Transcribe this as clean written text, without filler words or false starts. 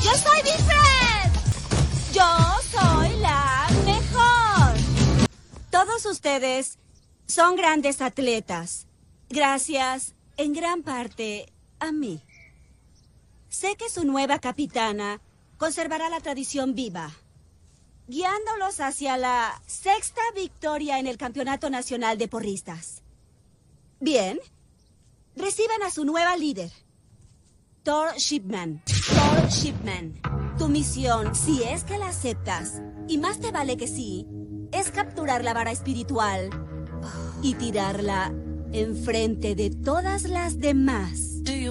¡Yo soy Wilfred! ¡Yo soy la mejor! Todos ustedes son grandes atletas. Gracias, en gran parte, a mí. Sé que su nueva capitana conservará la tradición viva, guiándolos hacia la 6ª victoria en el Campeonato Nacional de Porristas. Bien, reciban a su nueva líder, Thor Shipman. Thor Shipman, tu misión, si es que la aceptas, y más te vale que sí, es capturar la vara espiritual y tirarla enfrente de todas las demás.